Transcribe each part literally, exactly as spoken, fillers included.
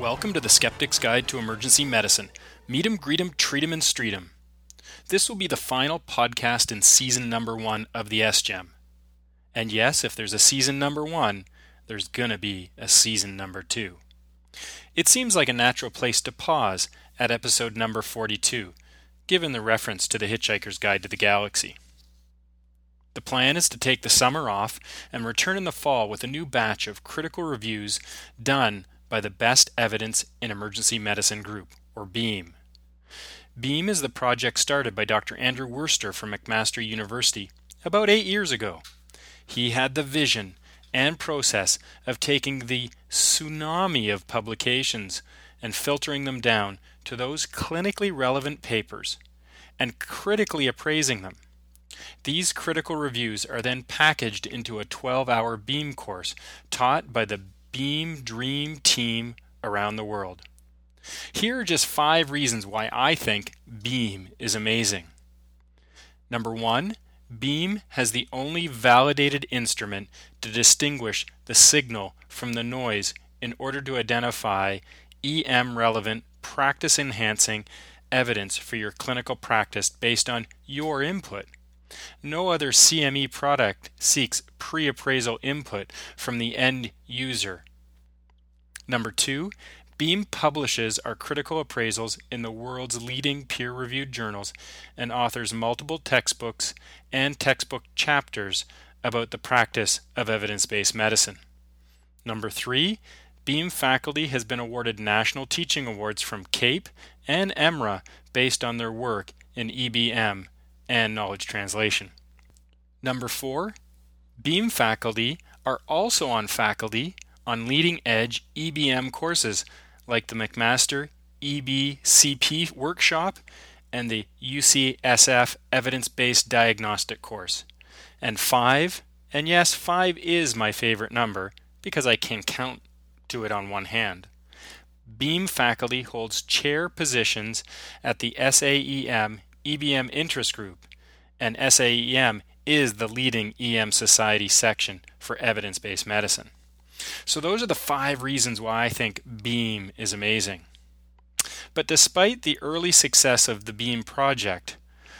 Welcome to the Skeptic's Guide to Emergency Medicine. Meet 'em, greet 'em, treat 'em, and street 'em. This will be the final podcast in season number one of the S G E M. And yes, if there's a season number one, there's gonna be a season number two. It seems like a natural place to pause at episode number forty-two, given the reference to the Hitchhiker's Guide to the Galaxy. The plan is to take the summer off and return in the fall with a new batch of critical reviews done by the Best Evidence in Emergency Medicine Group, or BEAM. BEAM is the project started by Doctor Andrew Worster from McMaster University about eight years ago. He had the vision and process of taking the tsunami of publications and filtering them down to those clinically relevant papers and critically appraising them. These critical reviews are then packaged into a twelve-hour BEAM course taught by the BEAM Dream Team around the world. Here are just five reasons why I think BEAM is amazing. Number one, BEAM has the only validated instrument to distinguish the signal from the noise in order to identify E M-relevant, practice-enhancing evidence for your clinical practice based on your input. No other C M E product seeks pre-appraisal input from the end user. Number two, BEAM publishes our critical appraisals in the world's leading peer-reviewed journals and authors multiple textbooks and textbook chapters about the practice of evidence-based medicine. Number three, BEAM faculty has been awarded national teaching awards from CAPE and E M R A based on their work in E B M and knowledge translation. Number four, BEAM faculty are also on faculty on leading-edge E B M courses like the McMaster E B C P workshop and the U C S F evidence-based diagnostic course. And five, and yes, five is my favorite number because I can count to it on one hand. BEAM faculty holds chair positions at the S A E M E B M interest group, and S A E M is the leading E M society section for evidence-based medicine. So those are the five reasons why I think BEAM is amazing. But despite the early success of the BEAM project,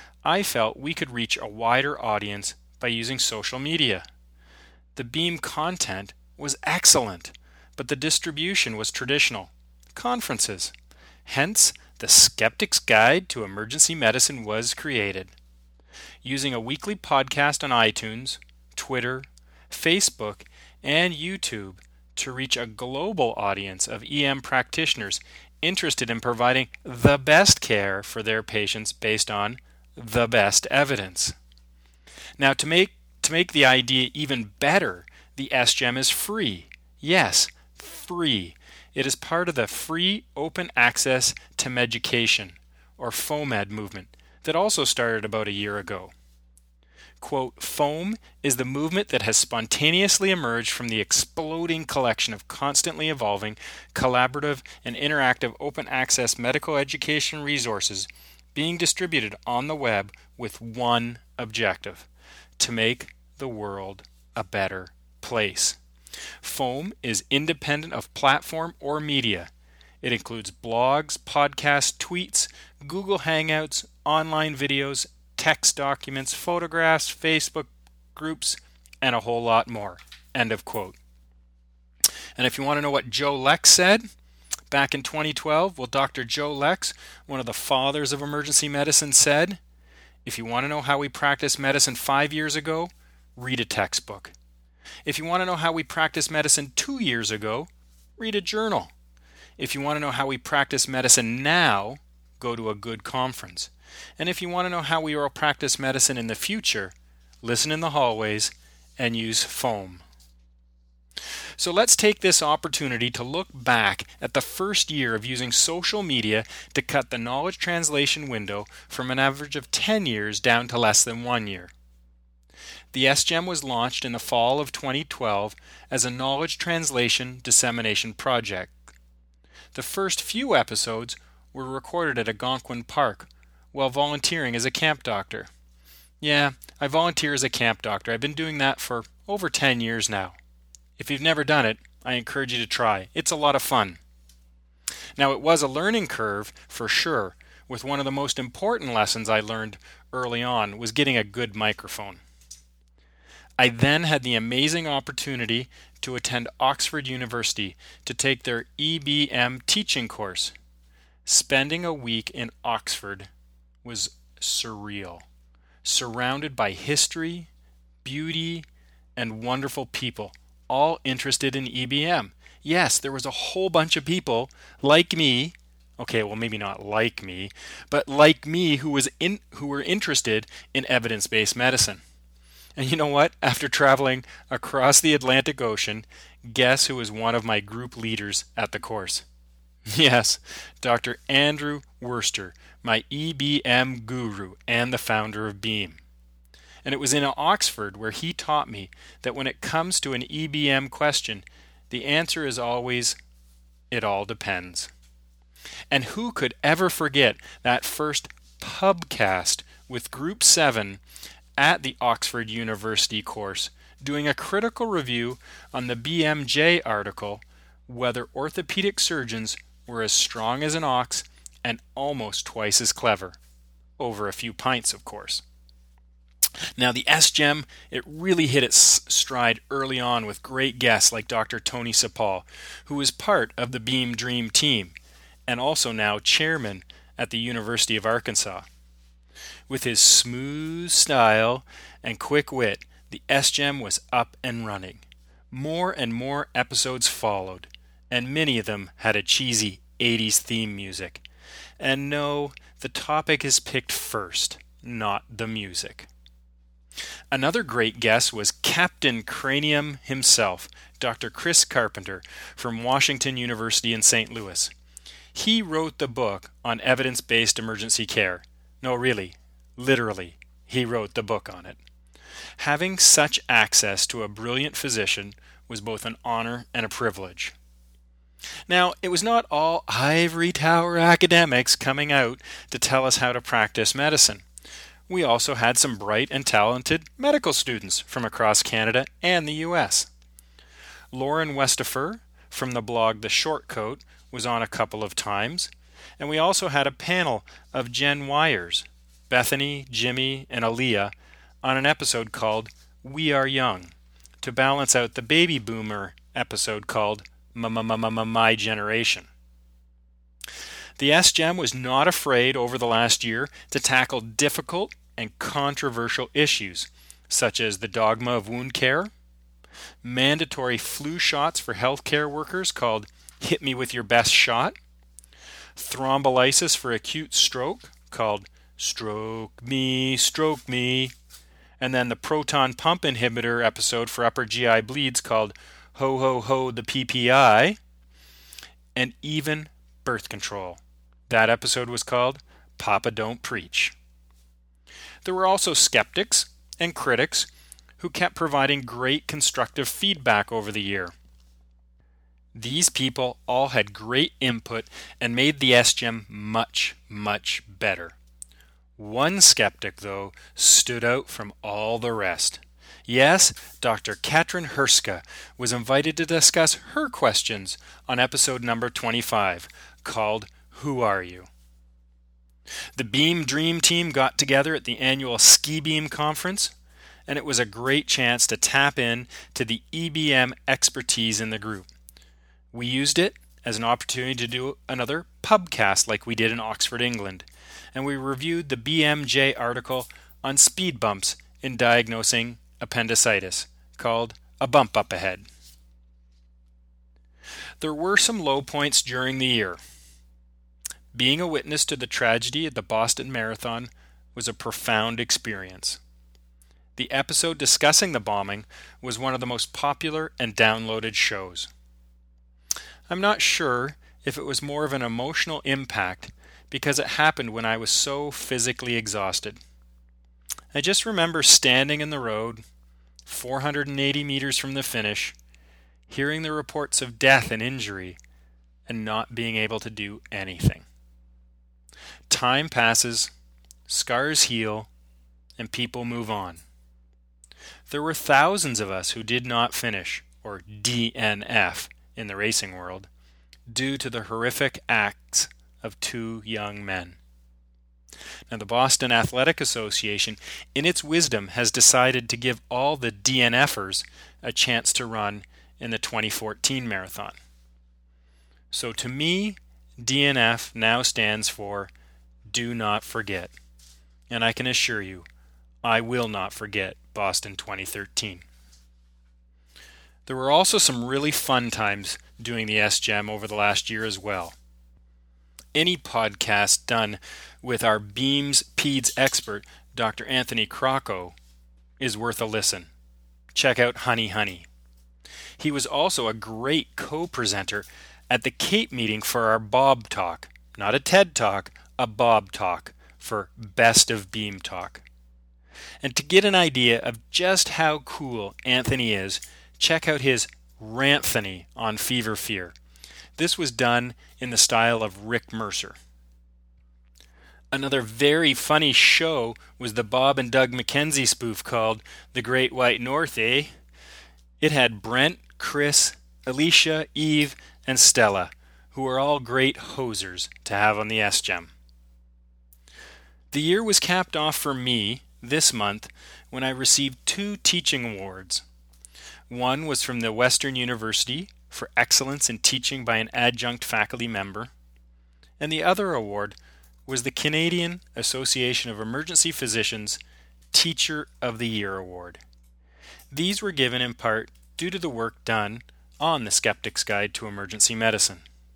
I felt we could reach a wider audience by using social media. The BEAM content was excellent, but the distribution was traditional, conferences. Hence, the Skeptic's Guide to Emergency Medicine was created. Using a weekly podcast on iTunes, Twitter, Facebook, and YouTube to reach a global audience of E M practitioners interested in providing the best care for their patients based on the best evidence. Now, to make to make the idea even better, the S G E M is free. Yes, free. It is part of the free open access to Meducation, or FOAMed movement, that also started about a year ago. Quote, FOAM is the movement that has spontaneously emerged from the exploding collection of constantly evolving, collaborative, and interactive open access medical education resources being distributed on the web with one objective: to make the world a better place. FOAM is independent of platform or media. It includes blogs, podcasts, tweets, Google Hangouts, online videos, text documents, photographs, Facebook groups, and a whole lot more. End of quote. And if you want to know what Joe Lex said back in twenty twelve, well, Doctor Joe Lex, one of the fathers of emergency medicine, said, if you want to know how we practiced medicine five years ago, read a textbook. If you want to know how we practiced medicine two years ago, read a journal. If you want to know how we practice medicine now, go to a good conference. And if you want to know how we will practice medicine in the future, listen in the hallways and use FOAM. So let's take this opportunity to look back at the first year of using social media to cut the knowledge translation window from an average of ten years down to less than one year. The S G E M was launched in the fall of twenty twelve as a knowledge translation dissemination project. The first few episodes were recorded at Algonquin Park while volunteering as a camp doctor. Yeah, I volunteer as a camp doctor. I've been doing that for over ten years now. If you've never done it, I encourage you to try. It's a lot of fun. Now, it was a learning curve for sure, with one of the most important lessons I learned early on was getting a good microphone. I then had the amazing opportunity to attend Oxford University to take their E B M teaching course. Spending a week in Oxford was surreal, surrounded by history, beauty, and wonderful people, all interested in E B M. Yes, there was a whole bunch of people like me, okay, well maybe not like me, but like me who was in who were interested in evidence-based medicine. And you know what? After traveling across the Atlantic Ocean, guess who was one of my group leaders at the course? Yes, Doctor Andrew Worster, my E B M guru and the founder of Beam. And it was in Oxford where he taught me that when it comes to an E B M question, the answer is always, it all depends. And who could ever forget that first pubcast with Group seven at the Oxford University course, doing a critical review on the B M J article, Whether Orthopedic Surgeons Were as Strong as an Ox and Almost Twice as Clever. Over a few pints, of course. Now, the S G E M, it really hit its stride early on with great guests like Doctor Tony Sapal, who is part of the Beam Dream team, and also now chairman at the University of Arkansas. With his smooth style and quick wit, the S G E M was up and running. More and more episodes followed, and many of them had a cheesy eighties theme music. And no, the topic is picked first, not the music. Another great guest was Captain Cranium himself, Doctor Chris Carpenter from Washington University in Saint Louis. He wrote the book on evidence-based emergency care. No, really, literally, he wrote the book on it. Having such access to a brilliant physician was both an honor and a privilege. Now, it was not all ivory tower academics coming out to tell us how to practice medicine. We also had some bright and talented medical students from across Canada and the U S. Lauren Westifer from the blog The Shortcoat was on a couple of times, and we also had a panel of Gen Yers, Bethany, Jimmy, and Aaliyah on an episode called We Are Young, to balance out the baby boomer episode called My Generation. The S G E M was not afraid over the last year to tackle difficult and controversial issues, such as the dogma of wound care, mandatory flu shots for healthcare workers called Hit Me With Your Best Shot, thrombolysis for acute stroke called Stroke Me, Stroke Me, and then the proton pump inhibitor episode for upper G I bleeds called Ho Ho Ho the P P I, and even birth control. That episode was called Papa Don't Preach. There were also skeptics and critics who kept providing great constructive feedback over the year. These people all had great input and made the S G E M much, much better. One skeptic, though, stood out from all the rest. Yes, Doctor Katrin Herska was invited to discuss her questions on episode number twenty-five, called Who Are You? The Beam Dream team got together at the annual Ski Beam conference, and it was a great chance to tap in to the E B M expertise in the group. We used it as an opportunity to do another pubcast like we did in Oxford, England, and we reviewed the B M J article on speed bumps in diagnosing appendicitis, called A Bump Up Ahead. There were some low points during the year. Being a witness to the tragedy at the Boston Marathon was a profound experience. The episode discussing the bombing was one of the most popular and downloaded shows. I'm not sure if it was more of an emotional impact because it happened when I was so physically exhausted. I just remember standing in the road, four hundred eighty meters from the finish, hearing the reports of death and injury, and not being able to do anything. Time passes, scars heal, and people move on. There were thousands of us who did not finish, or D N F, in the racing world, due to the horrific acts of two young men. Now, the Boston Athletic Association, in its wisdom, has decided to give all the D N Fers a chance to run in the twenty fourteen marathon. So to me, D N F now stands for Do Not Forget. And I can assure you, I will not forget Boston twenty thirteen. There were also some really fun times doing the S G E M over the last year as well. Any podcast done with our Beams Peds expert, Doctor Anthony Crocco, is worth a listen. Check out Honey Honey. He was also a great co-presenter at the CAPE meeting for our Bob Talk. Not a TED Talk, a Bob Talk for Best of Beam Talk. And to get an idea of just how cool Anthony is, check out his Ranthony on Fever Fear. This was done in the style of Rick Mercer. Another very funny show was the Bob and Doug McKenzie spoof called The Great White North, eh? It had Brent, Chris, Alicia, Eve, and Stella, who are all great hosers to have on the S G E M. The year was capped off for me this month when I received two teaching awards. One was from the Western University for excellence in teaching by an adjunct faculty member, and the other award was the Canadian Association of Emergency Physicians Teacher of the Year Award. These were given in part due to the work done on the Skeptic's Guide to Emergency Medicine.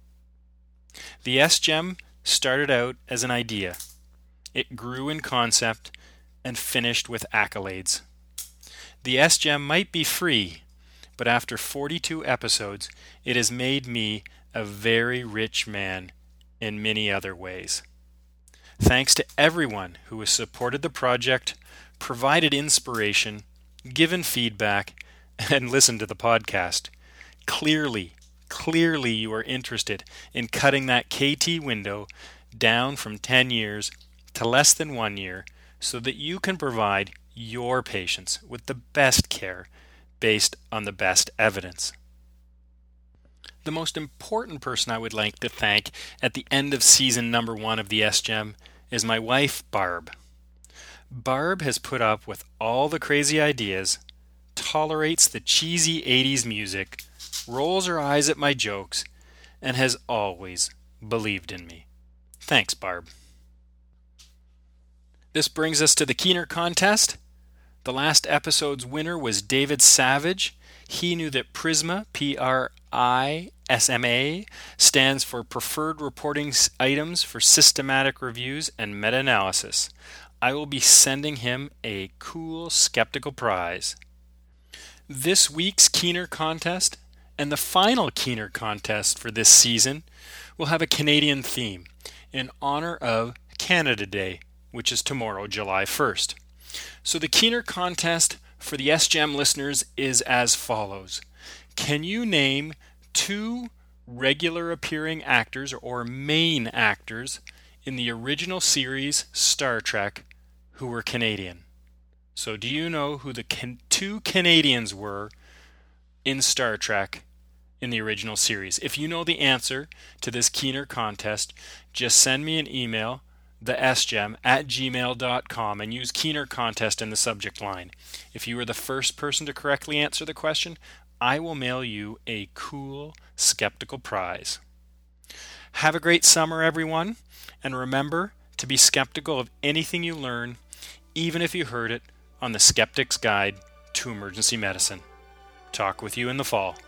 The S G E M started out as an idea. It grew in concept and finished with accolades. The S G E M might be free, but after forty-two episodes, it has made me a very rich man in many other ways. Thanks to everyone who has supported the project, provided inspiration, given feedback, and listened to the podcast. Clearly, clearly you are interested in cutting that K T window down from ten years to less than one year so that you can provide your patients with the best care based on the best evidence. The most important person I would like to thank at the end of season number one of the S G E M is my wife, Barb. Barb has put up with all the crazy ideas, tolerates the cheesy eighties music, rolls her eyes at my jokes, and has always believed in me. Thanks, Barb. This brings us to the Keener contest. The last episode's winner was David Savage. He knew that PRISMA, P R I S M A, stands for Preferred Reporting Items for Systematic Reviews and Meta-Analysis. I will be sending him a cool skeptical prize. This week's Keener contest and the final Keener contest for this season will have a Canadian theme in honor of Canada Day, which is tomorrow, July first. So the Keener contest for the S G E M listeners is as follows. Can you name two regular appearing actors or main actors in the original series Star Trek who were Canadian? So do you know who the can- two Canadians were in Star Trek in the original series? If you know the answer to this Keener contest, just send me an email, the S G E M at gmail dot com, and use Keener contest in the subject line. If you are the first person to correctly answer the question, I will mail you a cool skeptical prize. Have a great summer, everyone, and remember to be skeptical of anything you learn, even if you heard it on the Skeptic's Guide to Emergency Medicine. Talk with you in the fall.